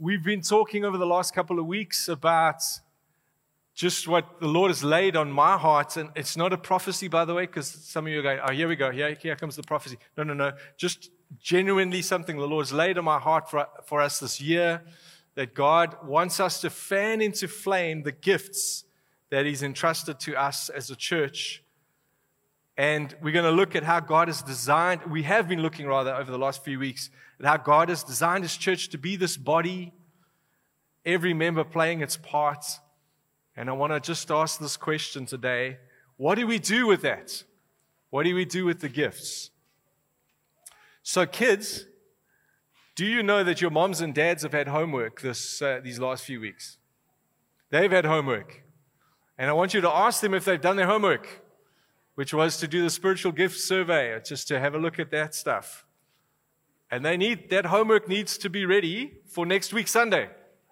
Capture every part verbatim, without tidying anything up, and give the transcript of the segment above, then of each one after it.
we've been talking over the last couple of weeks about just what the Lord has laid on my heart. And it's not a prophecy, by the way, because some of you are going, oh, here we go. Here, here comes the prophecy. No, no, no. Just genuinely something the Lord has laid on my heart for, for us this year, that God wants us to fan into flame the gifts that He's entrusted to us as a church. And we're going to look at how God has designed, we have been looking rather over the last few weeks, at how God has designed His church to be this body, every member playing its part. And I want to just ask this question today. What do we do with that? What do we do with the gifts? So kids, do you know that your moms and dads have had homework this uh, these last few weeks? They've had homework. And I want you to ask them if they've done their homework, which was to do the spiritual gifts survey, just to have a look at that stuff. And they need that homework needs to be ready for next week, Sunday.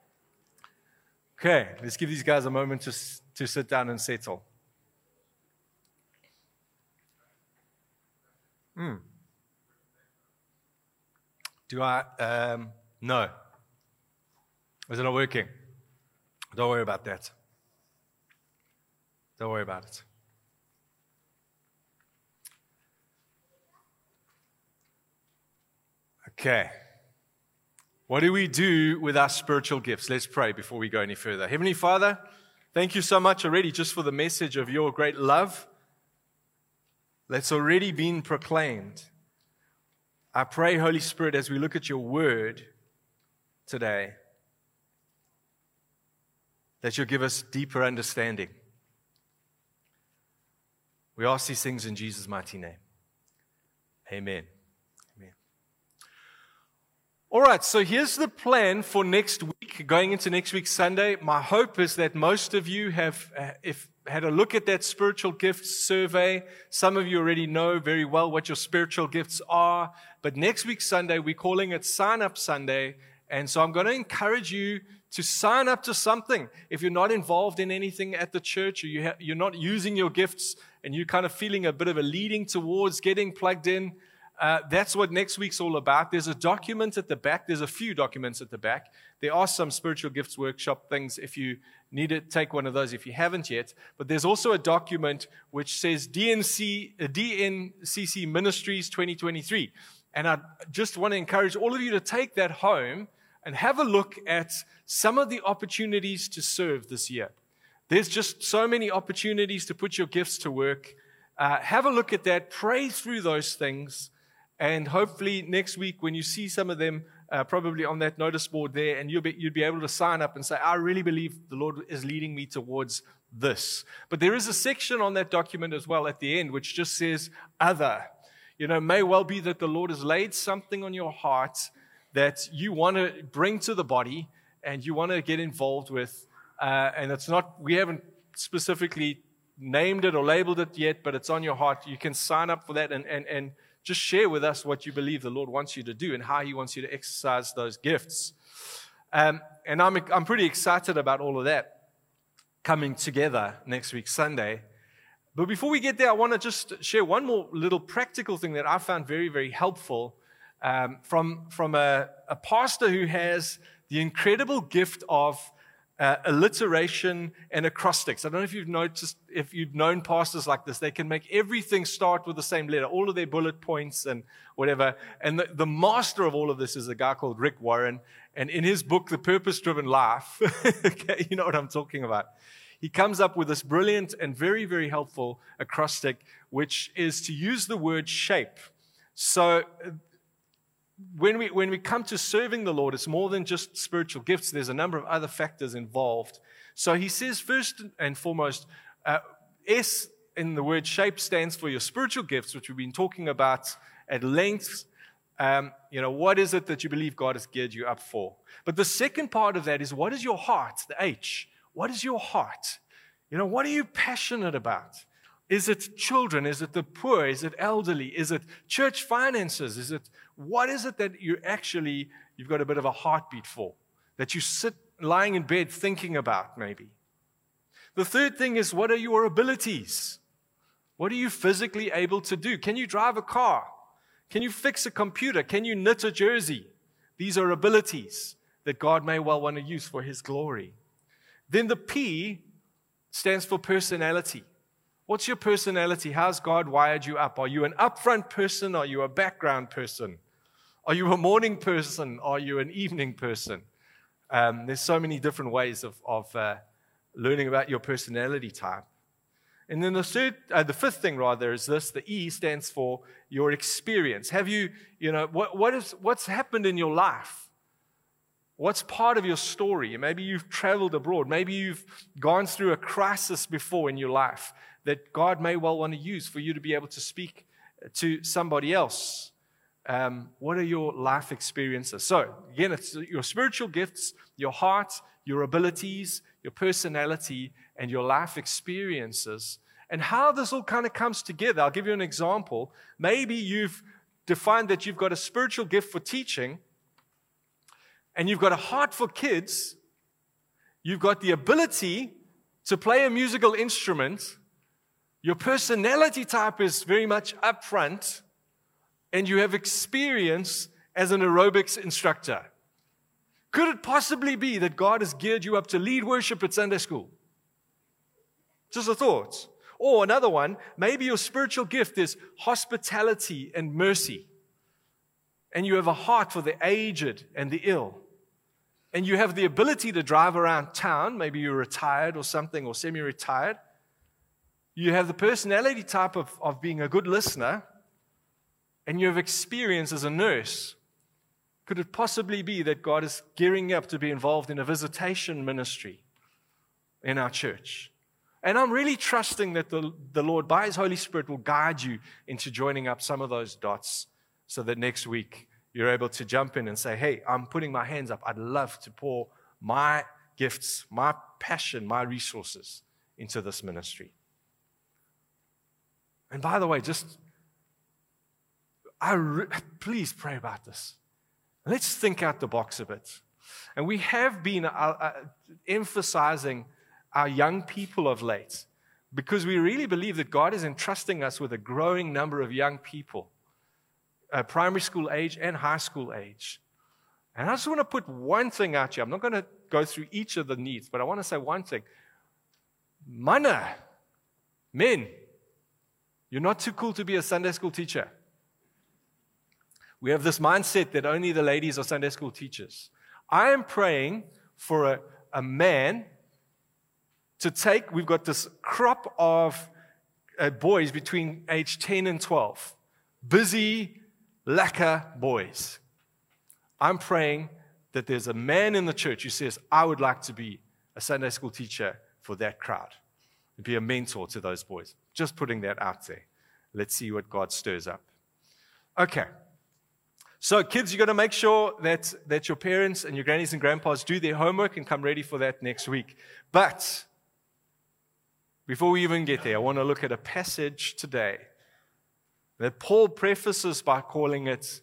Okay, let's give these guys a moment to, to sit down and settle. Hmm. Do I? Um, no. Is it not working? Don't worry about that. Don't worry about it. Okay. What do we do with our spiritual gifts? Let's pray before we go any further. Heavenly Father, thank you so much already just for the message of your great love that's already been proclaimed. I pray, Holy Spirit, as we look at your word today, that you'll give us deeper understanding. We ask these things in Jesus' mighty name. Amen. All right, so here's the plan for next week, going into next week, Sunday. My hope is that most of you have uh, if, had a look at that spiritual gifts survey. Some of you already know very well what your spiritual gifts are. But next week, Sunday, we're calling it Sign Up Sunday. And so I'm going to encourage you to sign up to something. If you're not involved in anything at the church, or you ha- you're not using your gifts, and you're kind of feeling a bit of a leading towards getting plugged in, Uh, that's what next week's all about. There's a document at the back. There's a few documents at the back. There are some spiritual gifts workshop things if you need to take one of those if you haven't yet. But there's also a document which says D N C, uh, D N C C Ministries twenty twenty-three. And I just want to encourage all of you to take that home and have a look at some of the opportunities to serve this year. There's just so many opportunities to put your gifts to work. Uh, have a look at that. Pray through those things. And hopefully next week when you see some of them, uh, probably on that notice board there, and you'll be, you'd be able to sign up and say, I really believe the Lord is leading me towards this. But there is a section on that document as well at the end which just says other. You know, may well be that the Lord has laid something on your heart that you want to bring to the body and you want to get involved with. Uh, and it's not, we haven't specifically named it or labeled it yet, but it's on your heart. You can sign up for that and and and just share with us what you believe the Lord wants you to do and how He wants you to exercise those gifts. Um, and I'm I'm pretty excited about all of that coming together next week, Sunday. But before we get there, I want to just share one more little practical thing that I found very, very helpful um, from, from a, a pastor who has the incredible gift of Uh, alliteration and acrostics. I don't know if you've noticed, if you've known pastors like this, they can make everything start with the same letter, all of their bullet points and whatever. And the, the master of all of this is a guy called Rick Warren. And in his book, The Purpose-Driven Life, okay, you know what I'm talking about. He comes up with this brilliant and very, very helpful acrostic, which is to use the word shape. So When we when we come to serving the Lord, it's more than just spiritual gifts. There's a number of other factors involved. So he says, first and foremost, uh, S in the word shape stands for your spiritual gifts, which we've been talking about at length. Um, you know, what is it that you believe God has geared you up for? But the second part of that is, what is your heart? The H. What is your heart? You know, what are you passionate about? Is it children? Is it the poor? Is it elderly? Is it church finances? Is it, what is it that you actually, you've got a bit of a heartbeat for? That you sit lying in bed thinking about maybe. The third thing is, what are your abilities? What are you physically able to do? Can you drive a car? Can you fix a computer? Can you knit a jersey? These are abilities. that God may well want to use for His glory. Then the P stands for personality. What's your personality? How's God wired you up? Are you an upfront person? Are you a background person? Are you a morning person? Are you an evening person? Um, there's so many different ways of, of uh, learning about your personality type. And then the third, uh, the fifth thing rather is this: the E stands for your experience. Have you, you know, what what is what's happened in your life? What's part of your story? Maybe you've traveled abroad. Maybe you've gone through a crisis before in your life that God may well want to use for you to be able to speak to somebody else. Um, what are your life experiences? So, again, it's your spiritual gifts, your heart, your abilities, your personality, and your life experiences. And how this all kind of comes together. I'll give you an example. Maybe you've defined that you've got a spiritual gift for teaching, and you've got a heart for kids. You've got the ability to play a musical instrument. Your personality type is very much upfront, and you have experience as an aerobics instructor. Could it possibly be that God has geared you up to lead worship at Sunday school? Just a thought. Or another one, maybe your spiritual gift is hospitality and mercy, and you have a heart for the aged and the ill, and you have the ability to drive around town. Maybe you're retired or something, or semi-retired. You have the personality type of, of being a good listener, and you have experience as a nurse. Could it possibly be that God is gearing up to be involved in a visitation ministry in our church? And I'm really trusting that the, the Lord, by His Holy Spirit, will guide you into joining up some of those dots so that next week you're able to jump in and say, hey, I'm putting my hands up. I'd love to pour my gifts, my passion, my resources into this ministry. And by the way, just, I re- please pray about this. Let's think out the box a bit. And we have been uh, uh, emphasizing our young people of late because we really believe that God is entrusting us with a growing number of young people, uh, primary school age and high school age. And I just want to put one thing out here. I'm not going to go through each of the needs, but I want to say one thing. Mana, men, you're not too cool to be a Sunday school teacher. We have this mindset that only the ladies are Sunday school teachers. I am praying for a, a man to take, we've got this crop of uh, boys between age ten and twelve, busy, lacquer boys. I'm praying that there's a man in the church who says, I would like to be a Sunday school teacher for that crowd, and be a mentor to those boys. Just putting that out there. Let's see what God stirs up. Okay. So kids, you've got to make sure that, that your parents and your grannies and grandpas do their homework and come ready for that next week. But before we even get there, I want to look at a passage today that Paul prefaces by calling it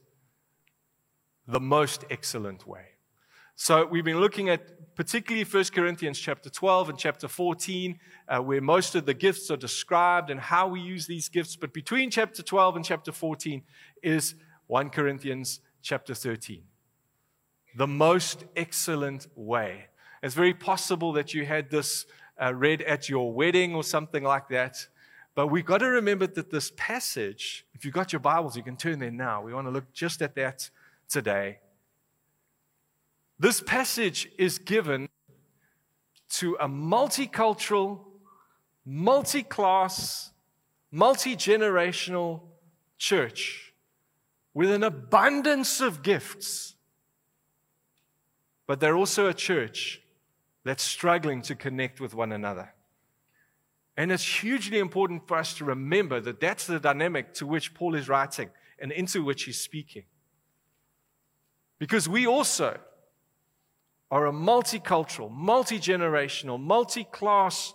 the most excellent way. So we've been looking at particularly First Corinthians chapter twelve and chapter fourteen, uh, where most of the gifts are described and how we use these gifts. But between chapter twelve and chapter fourteen is First Corinthians chapter thirteen. The most excellent way. It's very possible that you had this uh, read at your wedding or something like that. But we've got to remember that this passage, if you've got your Bibles, you can turn there now. We want to look just at that today. This passage is given to a multicultural, multi-class, multi-generational church with an abundance of gifts. But they're also a church that's struggling to connect with one another. And it's hugely important for us to remember that that's the dynamic to which Paul is writing and into which he's speaking. Because we also are a multicultural, multi-generational, multi-class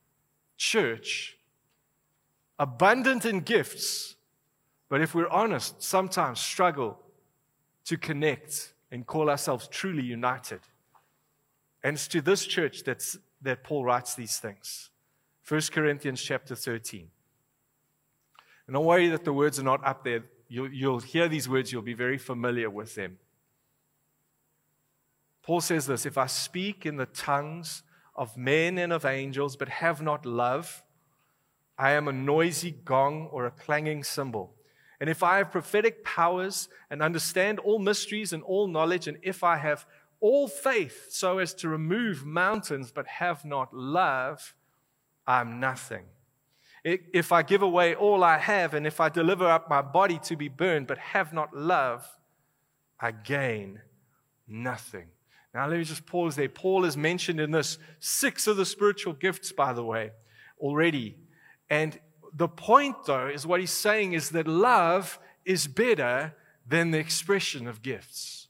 church, abundant in gifts, but if we're honest, sometimes struggle to connect and call ourselves truly united. And it's to this church that's, that Paul writes these things. First Corinthians chapter thirteen. And don't worry that the words are not up there. You'll, you'll hear these words, you'll be very familiar with them. Paul says this, if I speak in the tongues of men and of angels, but have not love, I am a noisy gong or a clanging cymbal. And if I have prophetic powers and understand all mysteries and all knowledge, and if I have all faith so as to remove mountains, but have not love, I'm nothing. If I give away all I have, and if I deliver up my body to be burned, but have not love, I gain nothing. Now let me just pause there. Paul has mentioned in this six of the spiritual gifts, by the way, already. And the point, though, is what he's saying is that love is better than the expression of gifts.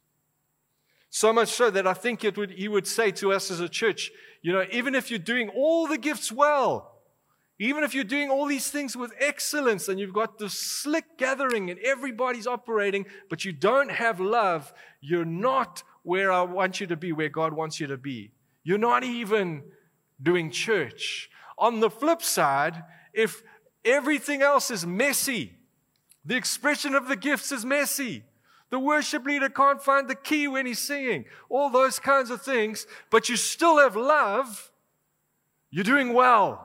So much so that I think it would, he would say to us as a church, you know, even if you're doing all the gifts well, even if you're doing all these things with excellence and you've got this slick gathering and everybody's operating, but you don't have love, you're not where I want you to be, where God wants you to be. You're not even doing church. On the flip side, if everything else is messy, the expression of the gifts is messy, the worship leader can't find the key when he's singing, all those kinds of things, but you still have love, you're doing well.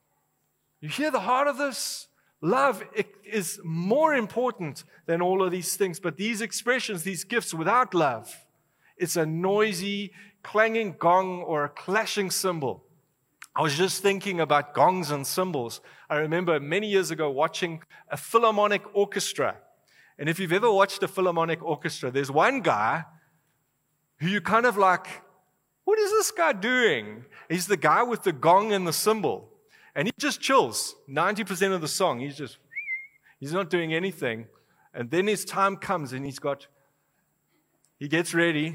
You hear the heart of this? Love is more important than all of these things. But these expressions, these gifts without love, it's a noisy, clanging gong or a clashing cymbal. I was just thinking about gongs and cymbals. I remember many years ago watching a Philharmonic orchestra. And if you've ever watched a Philharmonic orchestra, there's one guy who you kind of like, what is this guy doing? He's the guy with the gong and the cymbal. And he just chills ninety percent of the song. He's just, he's not doing anything. And then his time comes and he's got, he gets ready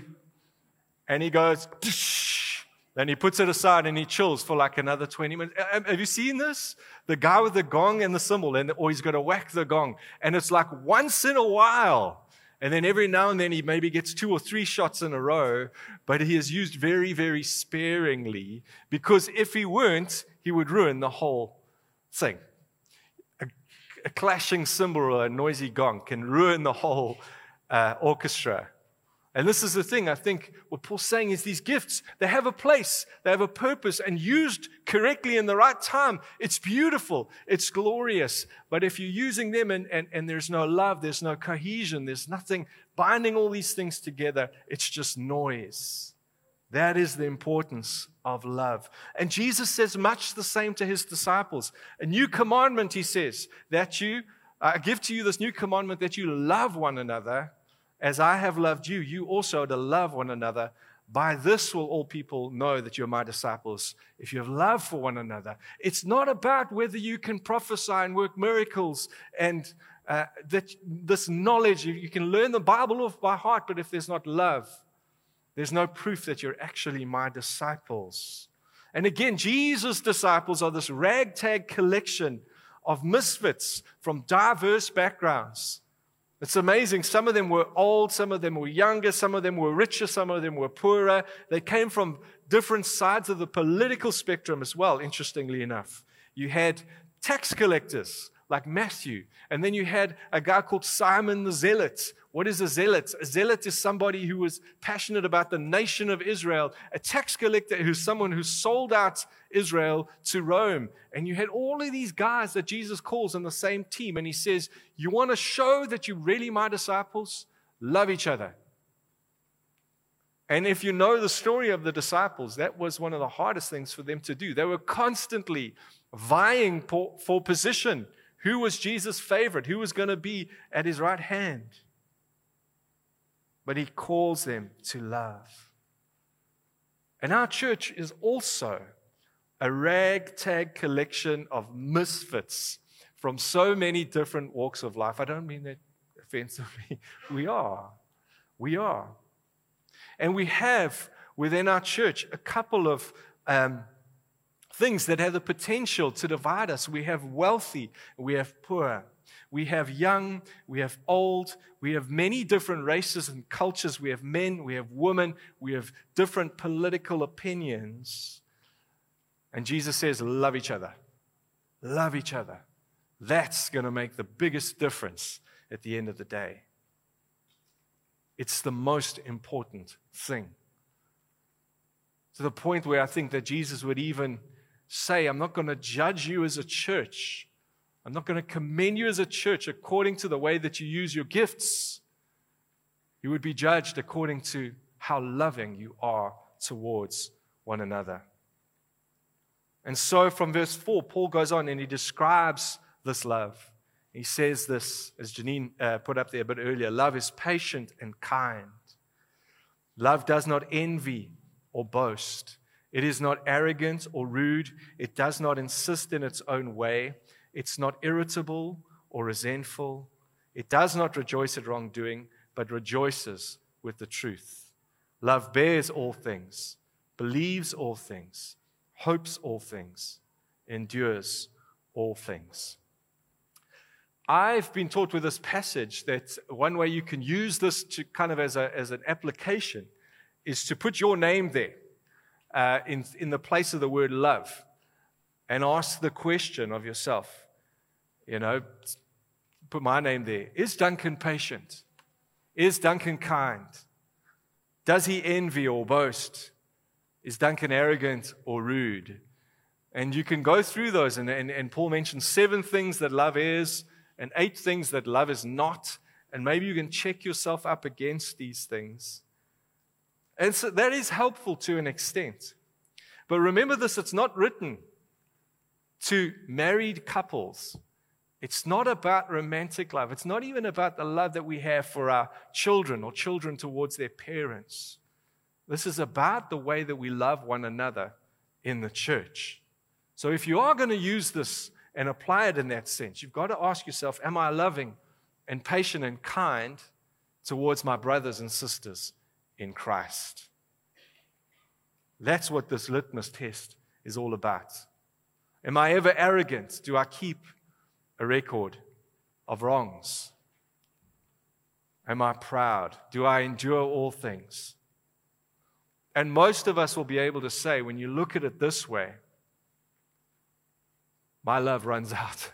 and he goes, and he puts it aside and he chills for like another twenty minutes. Have you seen this? The guy with the gong and the cymbal, and or he's going to whack the gong. And it's like once in a while. And then every now and then he maybe gets two or three shots in a row, but he is used very, very sparingly, because if he weren't, he would ruin the whole thing. A, a clashing cymbal or a noisy gong can ruin the whole uh, orchestra. And this is the thing, I think what Paul's saying is these gifts, they have a place, they have a purpose, and used correctly in the right time, it's beautiful, it's glorious. But if you're using them and, and, and there's no love, there's no cohesion, there's nothing binding all these things together, it's just noise. That is the importance of love. And Jesus says much the same to his disciples. A new commandment, he says, that you, I give to you this new commandment that you love one another. As I have loved you, you also are to love one another. By this will all people know that you're my disciples, if you have love for one another. It's not about whether you can prophesy and work miracles and uh, that this knowledge, you can learn the Bible off by heart, but if there's not love, there's no proof that you're actually my disciples. And again, Jesus' disciples are this ragtag collection of misfits from diverse backgrounds. It's amazing. Some of them were old, some of them were younger, some of them were richer, some of them were poorer. They came from different sides of the political spectrum as well, interestingly enough. You had tax collectors like Matthew, and then you had a guy called Simon the Zealot. What is a zealot? A zealot is somebody who was passionate about the nation of Israel. A tax collector who's someone who sold out Israel to Rome. And you had all of these guys that Jesus calls on the same team. And he says, you want to show that you're really my disciples? Love each other. And if you know the story of the disciples, that was one of the hardest things for them to do. They were constantly vying for, for position. Who was Jesus' favorite? Who was going to be at his right hand? But he calls them to love. And our church is also a ragtag collection of misfits from so many different walks of life. I don't mean that offensively. We are. We are. And we have within our church a couple of um, things that have the potential to divide us. We have wealthy, we have poor. We have young, we have old, we have many different races and cultures. We have men, we have women, we have different political opinions. And Jesus says, love each other. Love each other. That's going to make the biggest difference at the end of the day. It's the most important thing. to the point where I think that Jesus would even say, I'm not going to judge you as a church. I'm not going to commend you as a church according to the way that you use your gifts. You would be judged according to how loving you are towards one another. And so from verse four, Paul goes on and he describes this love. He says this, as Janine uh, put up there a bit earlier, love is patient and kind. Love does not envy or boast. It is not arrogant or rude. It does not insist in its own way. It's not irritable or resentful. It does not rejoice at wrongdoing, but rejoices with the truth. Love bears all things, believes all things, hopes all things, endures all things. I've been taught with this passage that one way you can use this to kind of as, a, as an application is to put your name there uh, in, in the place of the word love and ask the question of yourself, you know, put my name there. Is Duncan patient? Is Duncan kind? Does he envy or boast? Is Duncan arrogant or rude? And you can go through those, and, and, and Paul mentions seven things that love is, and eight things that love is not, and maybe you can check yourself up against these things. And so that is helpful to an extent. But remember this, it's not written to married couples. It's not about romantic love. It's not even about the love that we have for our children or children towards their parents. This is about the way that we love one another in the church. So if you are going to use this and apply it in that sense, you've got to ask yourself, am I loving and patient and kind towards my brothers and sisters in Christ? That's what this litmus test is all about. Am I ever arrogant? Do I keep a record of wrongs? Am I proud? Do I endure all things? And most of us will be able to say, when you look at it this way, my love runs out.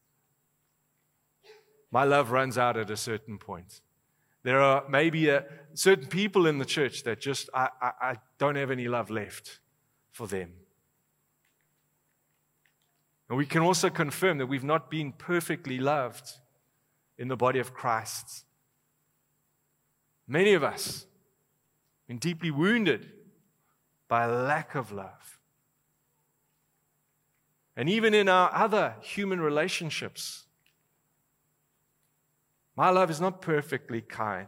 My love runs out at a certain point. There are maybe a, certain people in the church that just, I, I, I don't have any love left for them. And we can also confirm that we've not been perfectly loved in the body of Christ. Many of us have been deeply wounded by a lack of love. And even in our other human relationships, my love is not perfectly kind.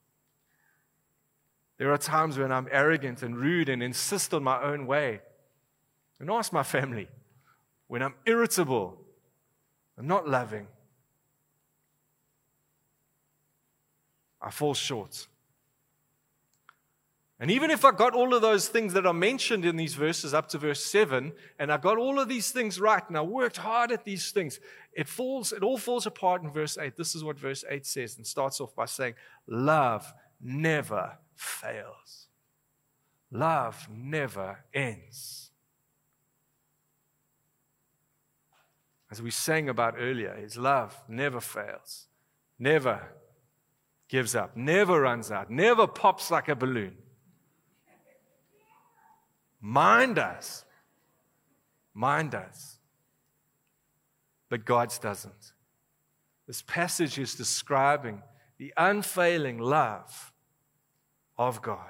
There are times when I'm arrogant and rude and insist on my own way. And ask my family. When I'm irritable, I'm not loving. I fall short. And even if I got all of those things that are mentioned in these verses up to verse seven, and I got all of these things right, and I worked hard at these things, it falls, it all falls apart in verse eight. This is what verse eight says, and starts off by saying, love never fails. Love never ends. As we sang about earlier, his love never fails, never gives up, never runs out, never pops like a balloon. Mine does. Mine does. But God's doesn't. This passage is describing the unfailing love of God.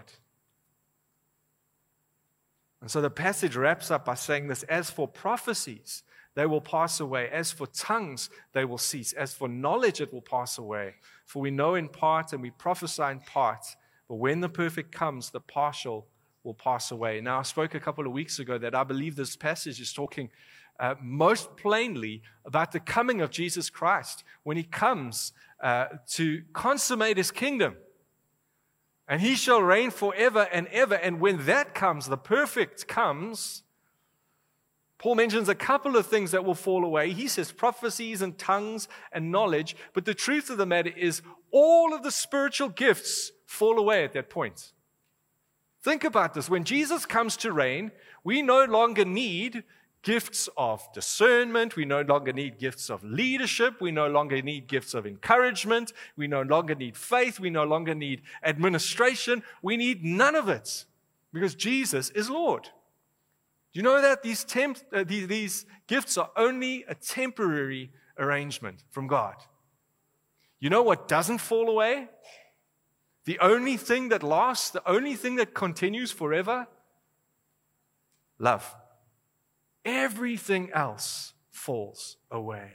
And so the passage wraps up by saying this, as for prophecies, they will pass away. As for tongues, they will cease. As for knowledge, it will pass away. For we know in part and we prophesy in part. But when the perfect comes, the partial will pass away. Now, I spoke a couple of weeks ago that I believe this passage is talking uh, most plainly about the coming of Jesus Christ when he comes uh, to consummate his kingdom. And he shall reign forever and ever. And when that comes, the perfect comes, Paul mentions a couple of things that will fall away. He says prophecies and tongues and knowledge. But the truth of the matter is all of the spiritual gifts fall away at that point. Think about this. When Jesus comes to reign, we no longer need gifts of discernment. We no longer need gifts of leadership. We no longer need gifts of encouragement. We no longer need faith. We no longer need administration. We need none of it. because Jesus is Lord. Do you know that these, temp, uh, these, these gifts are only a temporary arrangement from God? You know what doesn't fall away? The only thing that lasts, the only thing that continues forever? Love. Everything else falls away.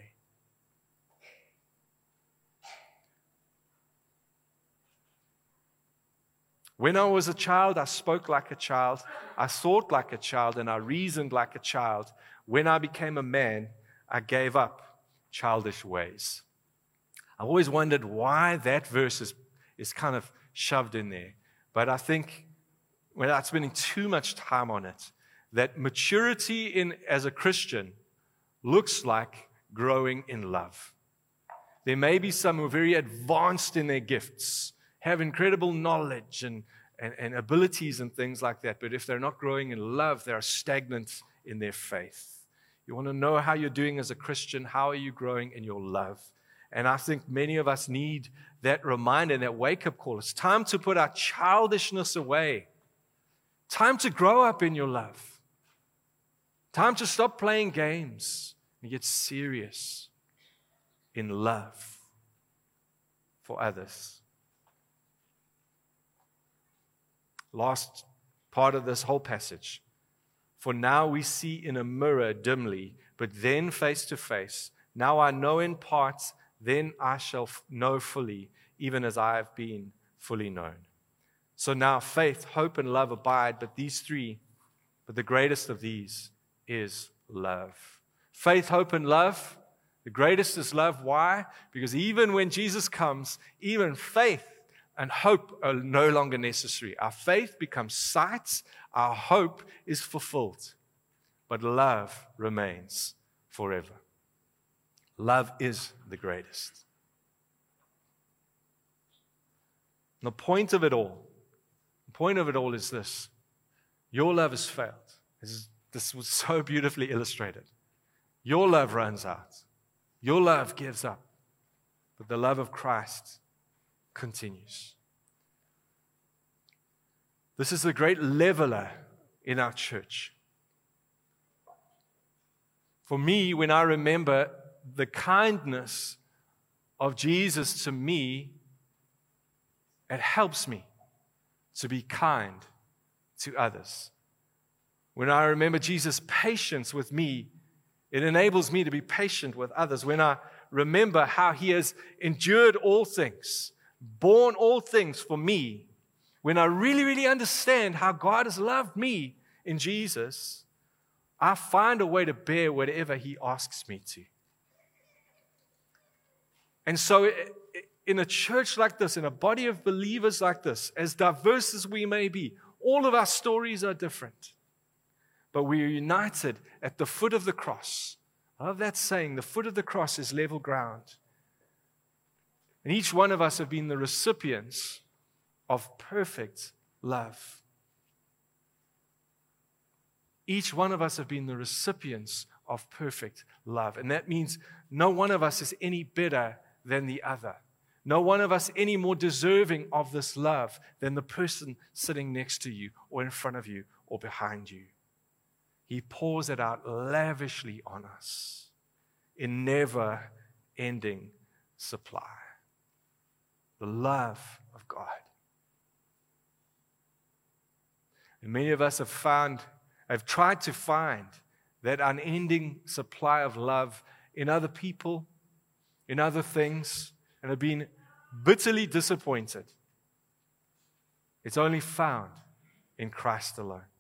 When I was a child, I spoke like a child, I thought like a child, and I reasoned like a child. When I became a man, I gave up childish ways. I always wondered why that verse is, is kind of shoved in there. But I think, without spending too much time on it, that maturity in as a Christian looks like growing in love. There may be some who are very advanced in their gifts, have incredible knowledge and, and, and abilities and things like that. But if they're not growing in love, they are stagnant in their faith. You want to know how you're doing as a Christian? How are you growing in your love? And I think many of us need that reminder and that wake-up call. It's time to put our childishness away. Time to grow up in your love. Time to stop playing games and get serious in love for others. Last part of this whole passage. For now we see in a mirror dimly, but then face to face. Now I know in parts, then I shall know fully, even as I have been fully known. So now faith, hope, and love abide, but these three, but the greatest of these is love. Faith, hope, and love. The greatest is love. Why? Because even when Jesus comes, even faith and hope are no longer necessary. Our faith becomes sight. Our hope is fulfilled. But love remains forever. Love is the greatest. And the point of it all, the point of it all is this. Your love has failed. This, is, this was so beautifully illustrated. Your love runs out. Your love gives up. But the love of Christ continues. This is the great leveler in our church. For me, when I remember the kindness of Jesus to me, it helps me to be kind to others. When I remember Jesus' patience with me, it enables me to be patient with others. When I remember how He has endured all things, borne all things for me, when I really, really understand how God has loved me in Jesus, I find a way to bear whatever He asks me to. And so in a church like this, in a body of believers like this, as diverse as we may be, all of our stories are different. But we are united at the foot of the cross. I love that saying, the foot of the cross is level ground. And each one of us have been the recipients of perfect love. Each one of us have been the recipients of perfect love. And that means no one of us is any better than the other. No one of us any more deserving of this love than the person sitting next to you or in front of you or behind you. He pours it out lavishly on us in never-ending supply. The love of God. And many of us have found, have tried to find that unending supply of love in other people, in other things, and have been bitterly disappointed. It's only found in Christ alone.